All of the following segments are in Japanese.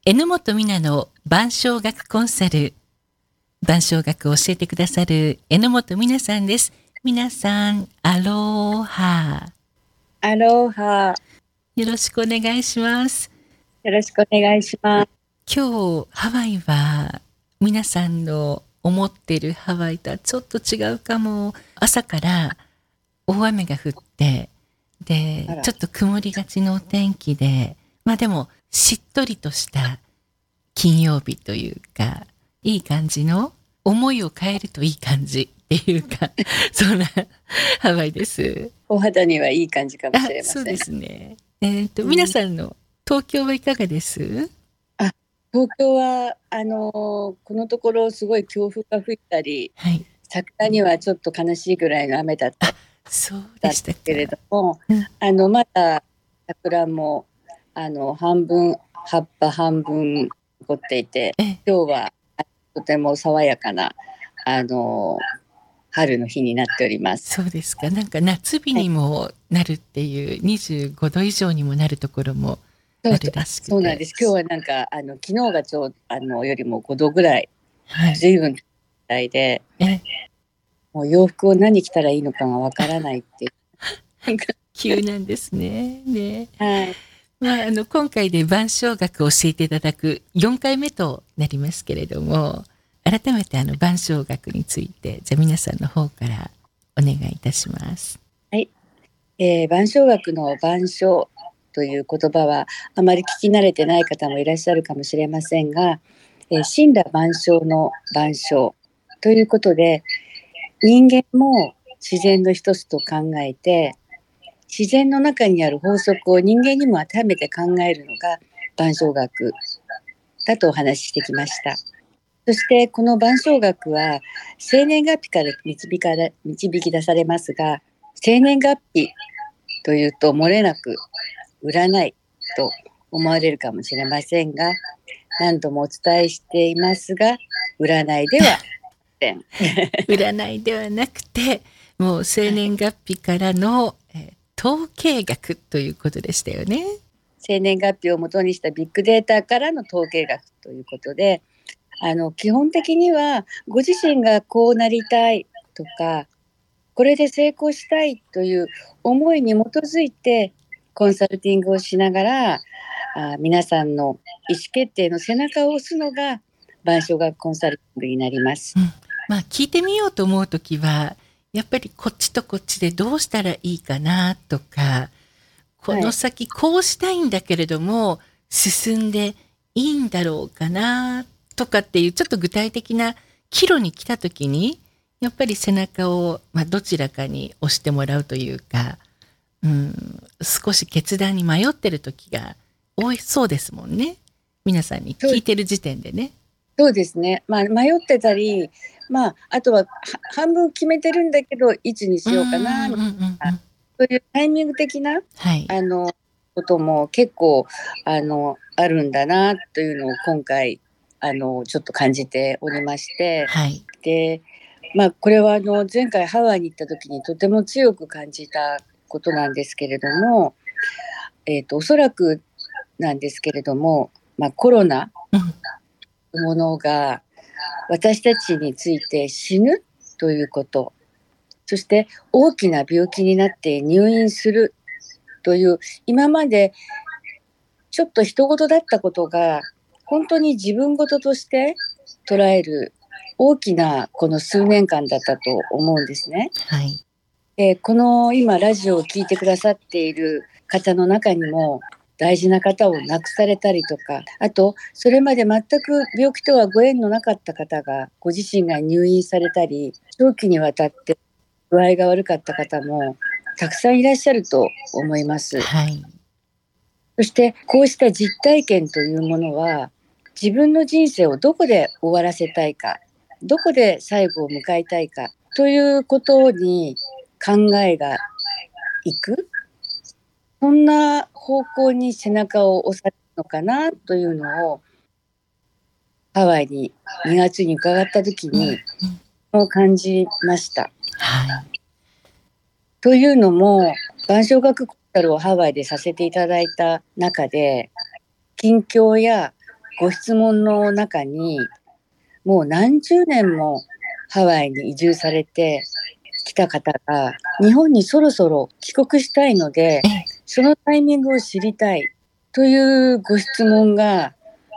榎本美奈の伴唱楽コンサル。伴唱楽を教えてくださる榎本美奈さんです。皆さん、アローハ。 アローハ。 よろしくお願いします。 よろしくお願いします。 今日、ハワイは皆さんの思っているハワイとはちょっと違うかも。朝から大雨が降って、で、ちょっと曇りがちのお天気で、まあでも、しっとりとした金曜日というか、いい感じの、思いを変えるといい感じっていうか、そんなハワイです。 お肌にはいい感じかもしれません。 そうですね。皆さんの東京はいかがです？ 東京はこのところすごい強風が吹いたり、 はい、 桜にはちょっと悲しいぐらいの雨だったそうでしたけれども、まだ桜も半分葉っぱ半分残っていて、今日はとても爽やかな春の日になっております。 そうですか。なんか夏日にもなるっていう、25度以上にもなるところもあるらしくて。 そうなんです。今日はなんか昨日がよりも5度ぐらい、随分高いで、もう洋服を何着たらいいのかがわからないっていう。 急なんですね。 はい。 まあ、今回で伴唱楽を教えていただく4回目となりますけれども、改めて伴唱楽について、じゃあ皆さんの方からお願いいたします。 はい。伴唱楽の伴唱という言葉はあまり聞き慣れてない方もいらっしゃるかもしれませんが、森羅万象の伴唱ということで、人間も自然の一つと考えて、自然の中にある法則を人間にも当てはめて考えるのが伴唱楽だとお話ししてきました。そしてこの伴唱楽は生年月日から導き出されますが、生年月日というと漏れなく占いと思われるかもしれませんが、何度もお伝えしていますが、占いでは占いではなくて、もう生年月日からの、統計学ということでしたよね。 生年月日をもとにしたビッグデータからの統計学ということで、基本的にはご自身がこうなりたいとか、これで成功したいという思いに基づいてコンサルティングをしながら、皆さんの意思決定の背中を押すのが伴唱楽コンサルティングになります。 まあ聞いてみようと思うときは、やっぱりこっちとこっちでどうしたらいいかなとか、この先こうしたいんだけれども、進んでいいんだろうかなとかっていうちょっと具体的な岐路に来たときに、やっぱり背中を、どちらかに押してもらうというか、少し決断に迷ってる時が多いそうですもんね。皆さんに聞いてる時点でね。 そうですね。迷ってたり、あとは半分決めてるんだけど、いつにしようかな、そういうタイミング的な、ことも結構あるんだなというのを今回ちょっと感じておりまして、で、これは前回ハワイに行った時にとても強く感じたことなんですけれども、おそらくなんですけれども、コロナのものが私たちについて死ぬということ、そして大きな病気になって入院するという今までちょっと人事だったことが本当に自分事として捉える大きなこの数年間だったと思うんですね。この今ラジオを聞いてくださっている方の中にも大事な方を亡くされたりとか、あとそれまで全く病気とはご縁のなかった方がご自身が入院されたり、長期にわたって具合が悪かった方もたくさんいらっしゃると思います。そしてこうした実体験というものは、自分の人生をどこで終わらせたいか、どこで最後を迎えたいかということに考えがいく、そんな方向に背中を押されるのかなというのをハワイに2月に伺った時に感じました。というのも伴唱楽コンサルをハワイでさせていただいた中で、近況やご質問の中に、もう何十年もハワイに移住されてきた方が、日本にそろそろ帰国したいので、そのタイミングを知りたいというご質問が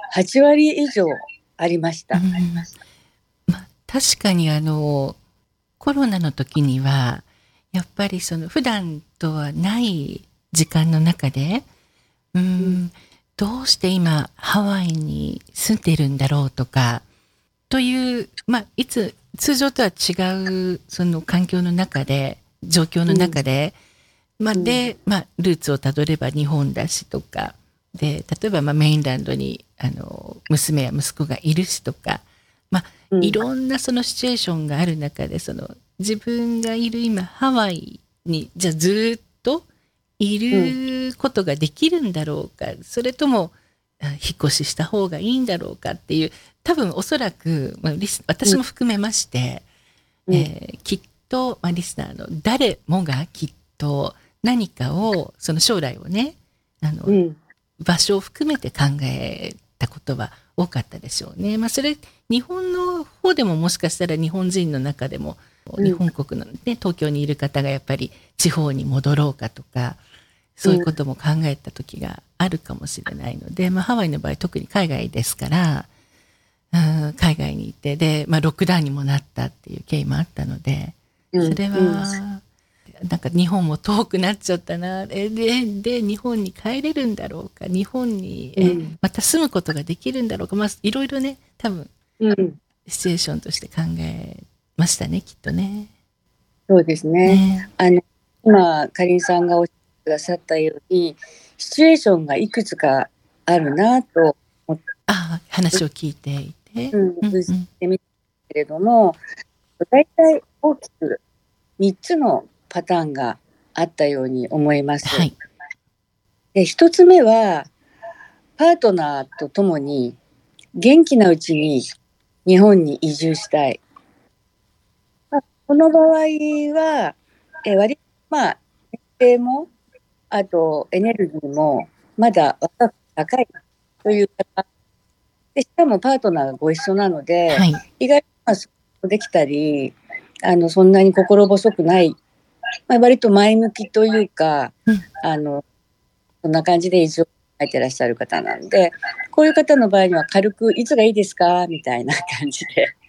8割以上ありました。 確かにコロナの時にはやっぱり普段とはない時間の中で、どうして今ハワイに住んでるんだろうとかという、通常とは違うその環境の中で、状況の中で、ルーツをたどれば日本だしとかで、例えばメインランドに娘や息子がいるしとか、いろんなそのシチュエーションがある中で、自分がいる今ハワイにじゃあずっといることができるんだろうか、それとも引っ越しした方がいいんだろうかっていう、多分おそらく、私も含めまして、きっと、リスナーの誰もがきっと何かをその将来をね、場所を含めて考えたことは多かったでしょうね。それ日本の方でももしかしたら日本人の中でも、日本国の、ね、東京にいる方がやっぱり地方に戻ろうかとか、そういうことも考えた時があるかもしれないので、ハワイの場合特に海外ですから、海外にいてで、ロックダウンにもなったっていう経緯もあったので、それは、なんか日本も遠くなっちゃったな、で日本に帰れるんだろうか、日本にまた住むことができるんだろうか、いろいろね、多分、シチュエーションとして考えましたね、きっとね。 そうですね。今かりんさんがおっしゃってくださったように、シチュエーションがいくつかあるなと思って、 話を聞いていて、 てみたけれども、大体大きく3つのパターンがあったように思います。で、1つ目はパートナーとともに元気なうちに日本に移住したい。この場合は、割と年齢も、あとエネルギーもまだ若く高いという方で、しかもパートナーがご一緒なので、意外とできたり、そんなに心細くない、割と前向きというか、そんな感じで移住を考えてらっしゃる方なんで、こういう方の場合には軽くいつがいいですかみたいな感じ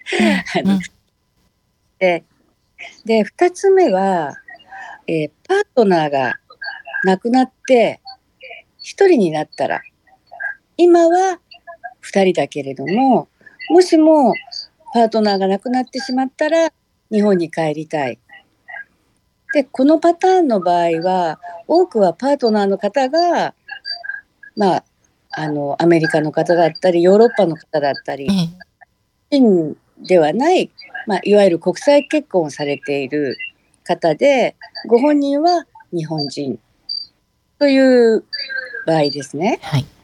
で、で2つ目は、パートナーが亡くなって1人になったら、今は2人だけれども、もしもパートナーが亡くなってしまったら日本に帰りたい。で、このパターンの場合は、多くはパートナーの方が、アメリカの方だったり、ヨーロッパの方だったり、人ではない、いわゆる国際結婚をされている方で、ご本人は日本人という場合ですね。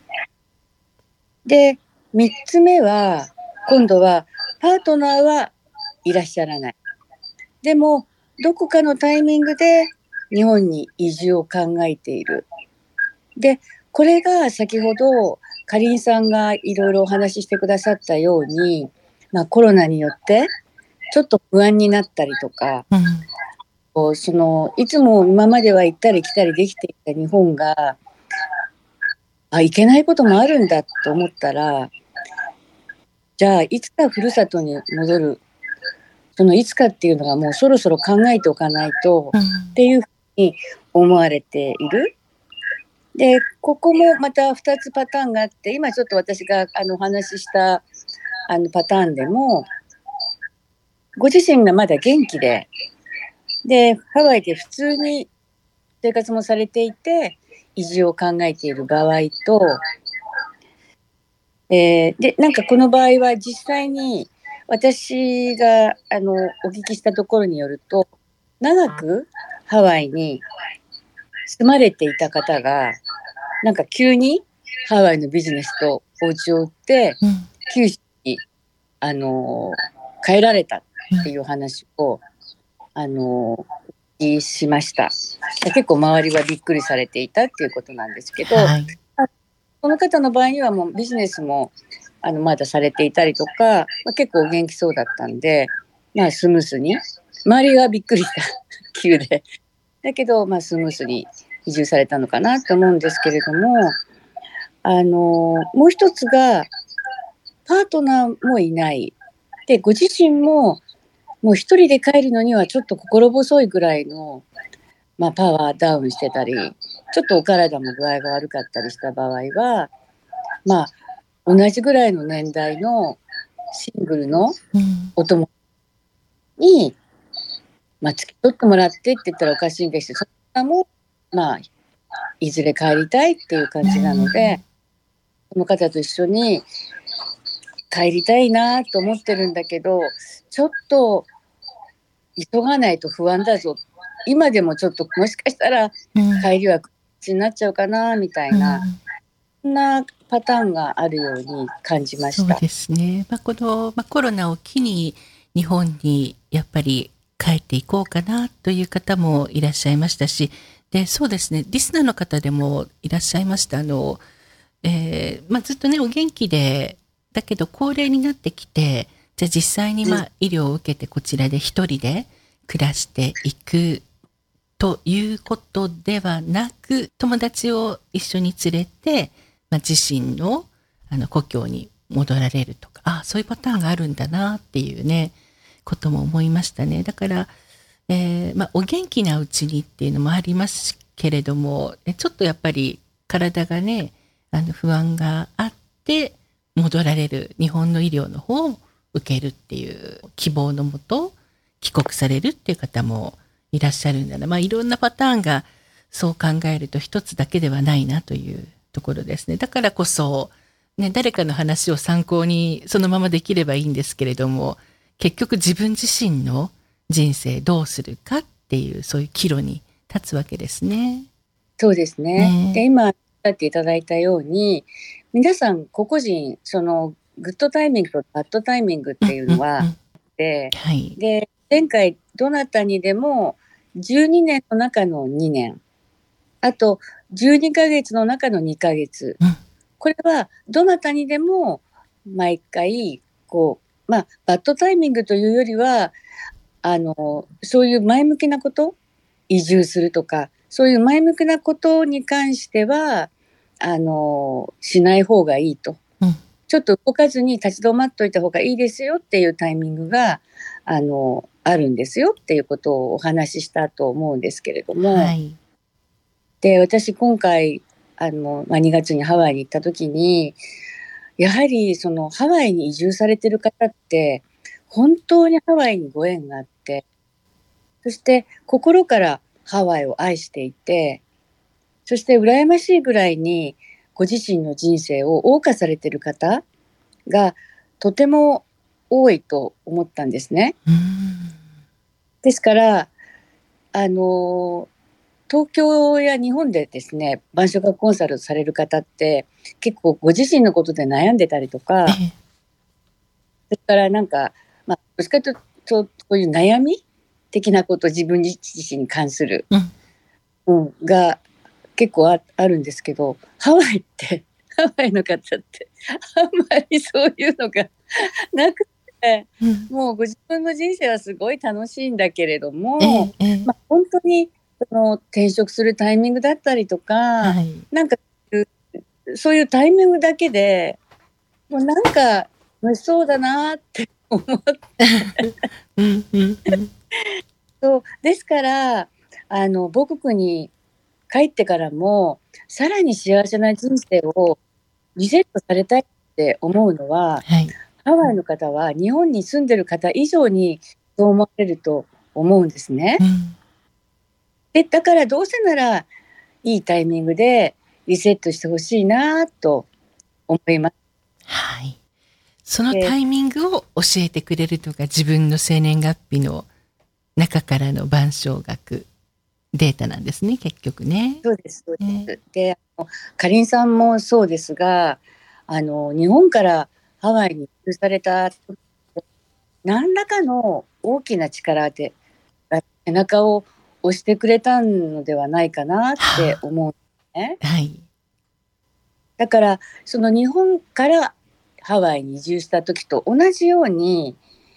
で、3つ目は、今度はパートナーはいらっしゃらない。でも、どこかのタイミングで日本に移住を考えている。で、これが先ほどかりんさんがいろいろお話ししてくださったように、コロナによってちょっと不安になったりとか、いつも今までは行ったり来たりできていた日本が、行けないこともあるんだと思ったら、じゃあいつかふるさとに戻る、そのいつかっていうのがもうそろそろ考えておかないと、っていうふうに思われている。で、ここもまた2つパターンがあって、今ちょっと私がお話ししたパターンでも、ご自身がまだ元気で、ハワイで普通に生活もされていて、移住を考えている場合と、で、なんかこの場合は実際に私がお聞きしたところによると、長くハワイに住まれていた方が、なんか急にハワイのビジネスとお家を売って、九州に帰られたっていう話をしました。結構周りはびっくりされていたっていうことなんですけど、 その方の場合にはもうビジネスもまだされていたりとか、結構お元気そうだったんで、スムースに、周りがびっくりした急でだけど、スムースに移住されたのかなと思うんですけれども、もう一つがパートナーもいないで、ご自身ももう一人で帰るのにはちょっと心細いぐらいの、パワーダウンしてたり、ちょっとお体も具合が悪かったりした場合は、同じぐらいの年代のシングルのお友達に、付き添ってもらってって言ったらおかしいんですけど、その方もいずれ帰りたいっていう感じなので、その方と一緒に帰りたいなと思ってるんだけど、ちょっと急がないと不安だぞ、今でもちょっともしかしたら帰りは口になっちゃうかなみたいな、そんなパターンがあるように感じました。 そうですね。この、コロナを機に日本にやっぱり帰っていこうかなという方もいらっしゃいましたし、で、そうですね、リスナーの方でもいらっしゃいました。ずっとね、お元気で、だけど高齢になってきて、じゃあ実際に医療を受けてこちらで一人で暮らしていくということではなく、友達を一緒に連れて、自身の故郷に戻られるとか、そういうパターンがあるんだなっていうね、ことも思いましたね。だから、お元気なうちにっていうのもありますけれども、ちょっとやっぱり体がね、不安があって戻られる日本の医療の方を受けるっていう希望のもと帰国されるっていう方もいらっしゃるんだな。いろんなパターンがそう考えると一つだけではないなというところですね。だからこそ、ね、誰かの話を参考にそのままできればいいんですけれども、結局自分自身の人生どうするかっていうそういう岐路に立つわけですね。 そうですね。で、今おっしゃっていただいたように、皆さん個々人そのグッドタイミングとバッドタイミングっていうのはあって、で前回どなたにでも12年の中の2年、あと12ヶ月の中の2ヶ月、これはどなたにでも毎回バッドタイミングというよりはそういう前向きなこと、移住するとかそういう前向きなことに関してはしない方がいいと、ちょっと動かずに立ち止まっといた方がいいですよっていうタイミングがあるんですよっていうことをお話ししたと思うんですけれども、で私今回2月にハワイに行った時に、やはりそのハワイに移住されてる方って本当にハワイにご縁があって、そして心からハワイを愛していて、そして羨ましいぐらいにご自身の人生を謳歌されている方がとても多いと思ったんですね。ですから東京や日本でですね、晩鐘学コンサルされる方って結構ご自身のことで悩んでたりとか、それからどっちかというとそういう悩み的なこと、自分自身に関する、が結構あるんですけど、ハワイの方ってあんまりそういうのがなくて、もうご自分の人生はすごい楽しいんだけれども、本当に転職するタイミングだったりとか、そういうタイミングだけでもう楽しそうだなって思ってそうですから、母国に帰ってからもさらに幸せな人生をリセットされたいって思うのは、ハワイの方は日本に住んでる方以上にそう思われると思うんですね。でだからどうせならいいタイミングでリセットしてほしいなと思います。 そのタイミングを教えてくれるとか、自分の生年月日の中からの晩鐘学データなんですね、結局ね。 そうです。で、かりんさんもそうですが、日本からハワイに移住された何らかの大きな力で背中を押してくれたのではないかなって思うんですね。 だからその日本からハワイに移住した時と同じように、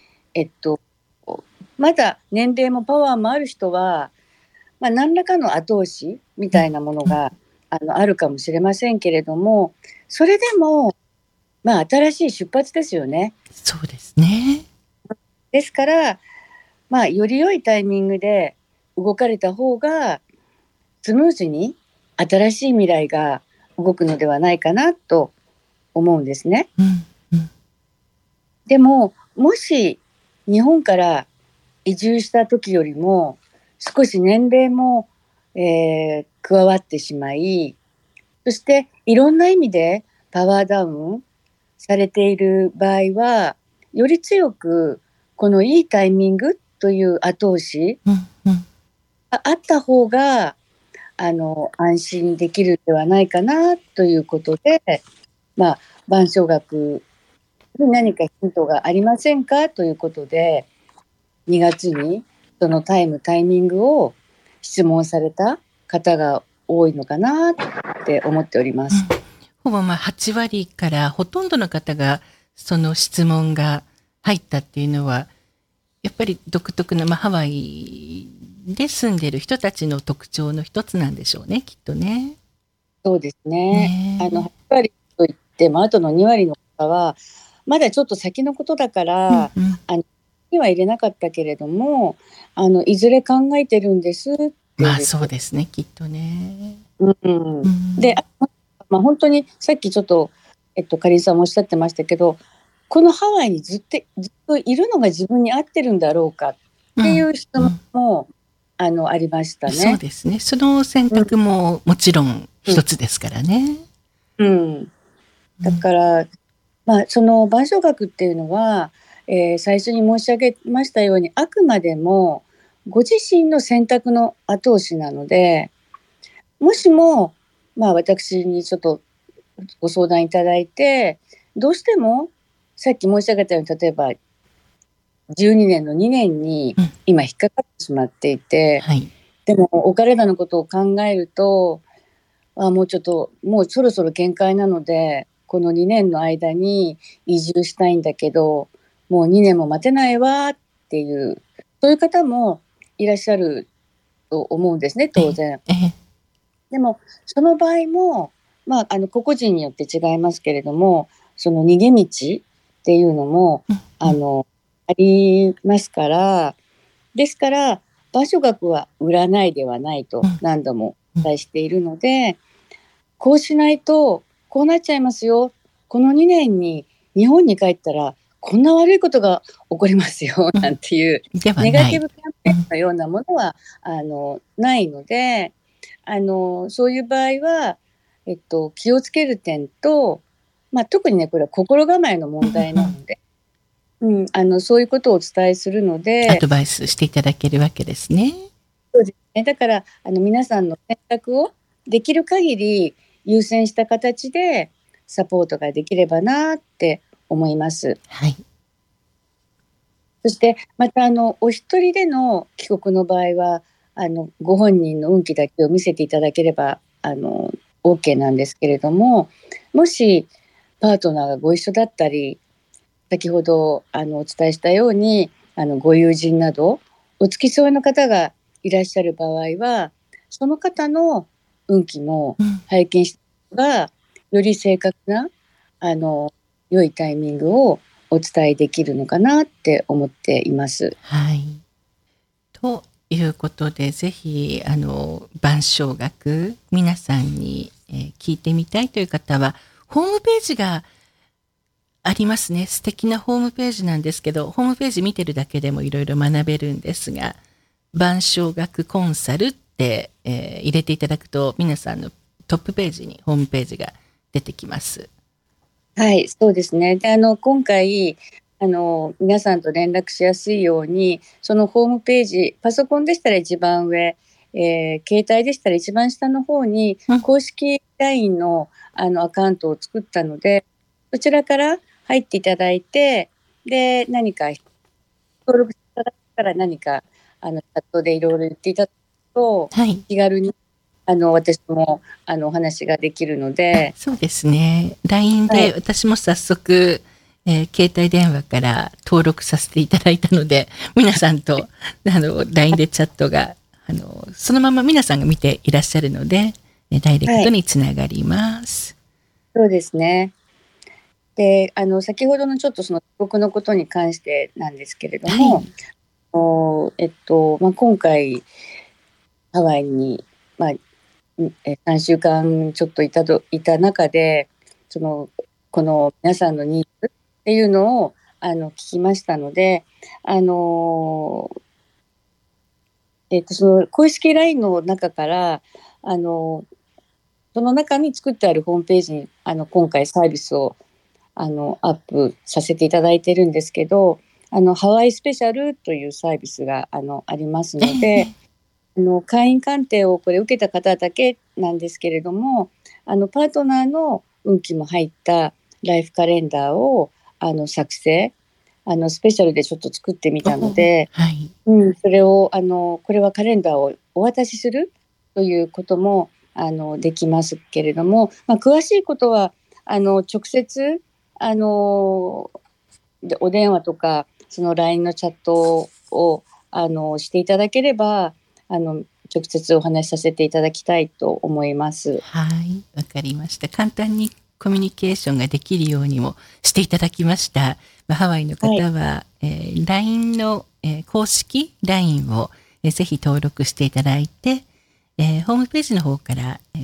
まだ年齢もパワーもある人は、何らかの後押しみたいなものが、あるかもしれませんけれども、それでも新しい出発ですよね。 そうですね。 ですから、より良いタイミングで動かれた方がスムーズに新しい未来が動くのではないかなと思うんですね。でも、もし日本から移住した時よりも少し年齢も、加わってしまい、そしていろんな意味でパワーダウンされている場合は、より強くこのいいタイミングという後押しがあった方が安心できるではないかなということで、伴奏楽に何かヒントがありませんかということで、2月にそのタイミングを質問された方が多いのかなって思っております。 ほぼ8割からほとんどの方がその質問が入ったっていうのは、やっぱり独特な、ハワイで住んでる人たちの特徴の一つなんでしょうね、きっとね。 そうですね。8割といっても、あとの2割の方は、まだちょっと先のことだから、には入れなかったけれども、いずれ考えてるんですって。 そうですね、きっとね。 で、本当にさっきちょっと、かりんさんもおっしゃってましたけど、このハワイにずっといるのが自分に合ってるんだろうかっていう質問も、ありましたね。 そうですね。その選択ももちろん一つですからね。 だから、その伴奏楽っていうのは、最初に申し上げましたように、あくまでもご自身の選択の後押しなので、もしも、私にちょっとご相談いただいて、どうしてもさっき申し上げたように、例えば12年の2年に今引っかかってしまっていて、でもお体のことを考えると、もうそろそろ限界なので、この2年の間に移住したいんだけど、もう2年も待てないわっていう、そういう方もいらっしゃると思うんですね、当然。でもその場合も、個々人によって違いますけれども、その逃げ道っていうのも、ありますから、ですから伴奏楽は占いではないと何度もお伝えしているので、こうしないとこうなっちゃいますよ、この2年に日本に帰ったらこんな悪いことが起こりますよなんていうネガティブキャンペーンのようなものはないので、そういう場合は、気をつける点と、特にね、これは心構えの問題なので、そういうことをお伝えするので、 アドバイスしていただけるわけですね。 そうですね。だから皆さんの選択をできる限り優先した形でサポートができればなって思います。そしてまたお一人での帰国の場合はご本人の運気だけを見せていただければOK なんですけれども、もしパートナーがご一緒だったり、先ほどお伝えしたようにご友人などお付き添いの方がいらっしゃる場合は、その方の運気も拝見した方がより正確な良いタイミングをお伝えできるのかなって思っています。 ということで、ぜひ伴奏楽皆さんに、聞いてみたいという方はホームページがありますね。素敵なホームページなんですけど、ホームページ見てるだけでもいろいろ学べるんですが、伴奏楽コンサルって、入れていただくと皆さんのトップページにホームページが出てきます。 はい、そうですね。で今回皆さんと連絡しやすいように、そのホームページ、パソコンでしたら一番上、携帯でしたら一番下の方に公式 LINE のアカウントを作ったので、そちらから入っていただいて、で何か登録していただいたら、何かチャットでいろいろ言っていただくと、気軽に私もお話ができるので。 そうですね。LINE で私も早速、携帯電話から登録させていただいたので、皆さんとLINE でチャットがそのまま皆さんが見ていらっしゃるので、ダイレクトにつながります。 そうですね。で、先ほどのちょっとその帰国のことに関してなんですけれども、今回ハワイに、3週間ちょっといた中で、この皆さんのニーズっていうのを聞きましたので、その公式 LINE の中からその中に作ってあるホームページに今回サービスをアップさせていただいてるんですけど、ハワイスペシャルというサービスがありますので、会員鑑定をこれ受けた方だけなんですけれども、パートナーの運気も入ったライフカレンダーを作成スペシャルでちょっと作ってみたので、それをこれはカレンダーをお渡しするということもできますけれども、詳しいことは直接お電話とかその LINE のチャットをしていただければ直接お話しさせていただきたいと思います。 はい、わかりました。簡単にコミュニケーションができるようにもしていただきました。ハワイの方は、LINE の、公式 LINE を、ぜひ登録していただいて、ホームページの方から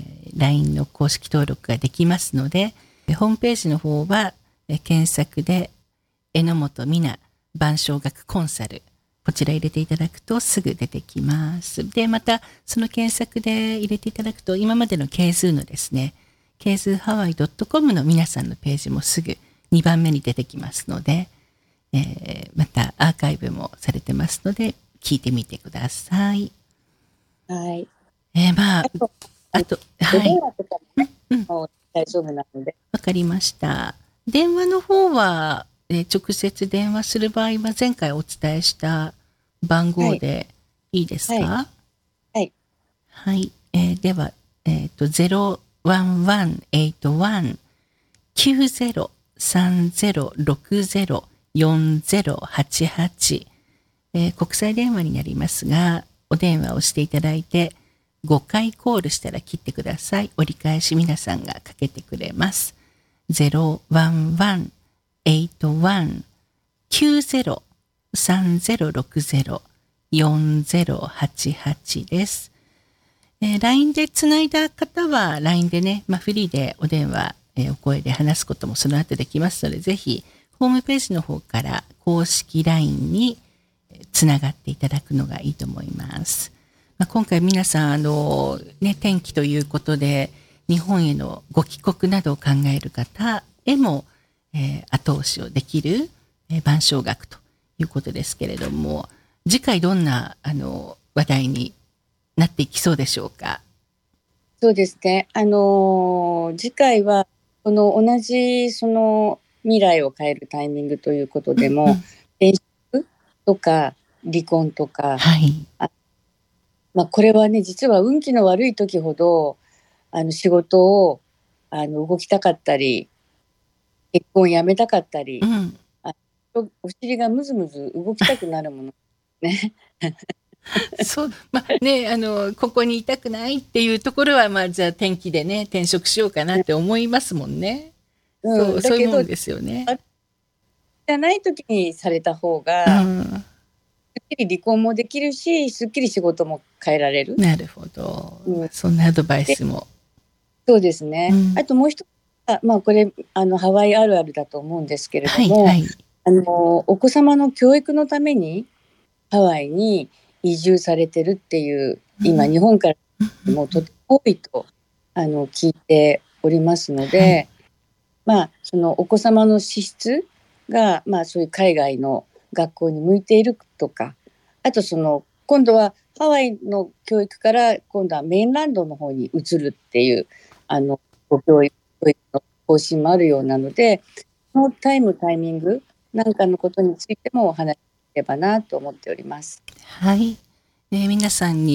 、LINE の公式登録ができますので、ホームページの方は、検索で榎本美奈伴唱学コンサル、こちら入れていただくとすぐ出てきます。で、またその検索で入れていただくと今までのケーズーのですね、ケーズーハワイ .com の皆さんのページもすぐ2番目に出てきますので、またアーカイブもされてますので聞いてみてください。 はい。 あとはい。 電話とかも大丈夫なので。 わかりました。電話の方は、直接電話する場合は前回お伝えした番号でいいですか？ はい。 はい。では、011-81-90-3060-4088、国際電話になりますが、お電話をしていただいて、5回コールしたら切ってください。折り返し皆さんがかけてくれます。011-81-90-3060-4088です。LINE でつないだ方は LINE でね、フリーでお電話、お声で話すこともその後できますので、ぜひホームページの方から公式 LINE につながっていただくのがいいと思います。今回皆さん天気ということで日本へのご帰国などを考える方へも、後押しをできる、伴唱学ということですけれども、次回どんな話題になっていきそうでしょうか？ そうですね。次回はこの同じその未来を変えるタイミングということでも、転職とか離婚とか、これはね、実は運気の悪い時ほど仕事を動きたかったり、結婚をやめたかったり、お尻がムズムズ動きたくなるものね。 そうここにいたくないっていうところはじゃあ天気でね転職しようかなって思いますもんね。そういうもんですよね。 じゃない時にされた方が、すっきり離婚もできるし、すっきり仕事も変えられる。 なるほど。そんなアドバイスも。 そうですね。あともう一つは、これハワイあるあるだと思うんですけれども、お子様の教育のためにハワイに移住されてるっていう今日本からもとても多いと聞いておりますので、そのお子様の資質がそういう海外の学校に向いているとか、あと今度はハワイの教育から今度はメインランドの方に移るっていうご教育の方針もあるようなので、そのタイミングなんかのことについてもお話しできればなと思っております。 はい。皆さんに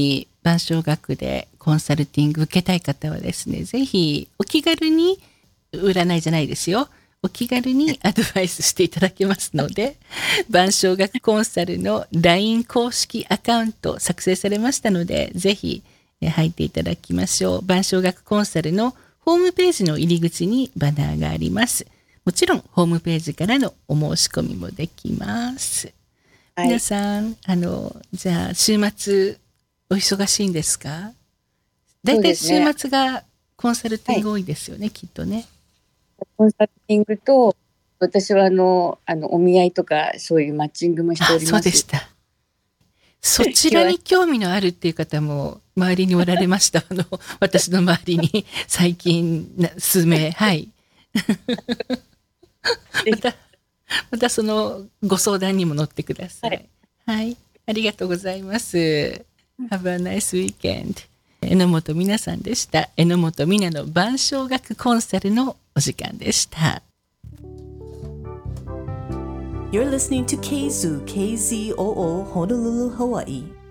伴唱学でコンサルティング受けたい方はですね、ぜひお気軽に、占いじゃないですよ。お気軽にアドバイスしていただけますので、伴唱学コンサルの LINE 公式アカウント作成されましたので、ぜひ入っていただきましょう。伴唱学コンサルのホームページの入り口にバナーがあります。もちろんホームページからのお申し込みもできます。はい、皆さん、じゃあ週末お忙しいんですか？だいたい週末がコンサルティング多いですよね、きっとね。 コンサルティングと、私はお見合いとかそういうマッチングもしております。 そうでした。そちらに興味のあるっていう方も周りにおられました。私の周りに最近数名、はい。またそのご相談にも乗ってください。はい。ありがとうございます。Have a nice weekend. 榎本美奈さんでした。榎本美奈の伴唱学コンサルのお時間でした。 You're listening to KZOO, KZOO, Honolulu, Hawaii.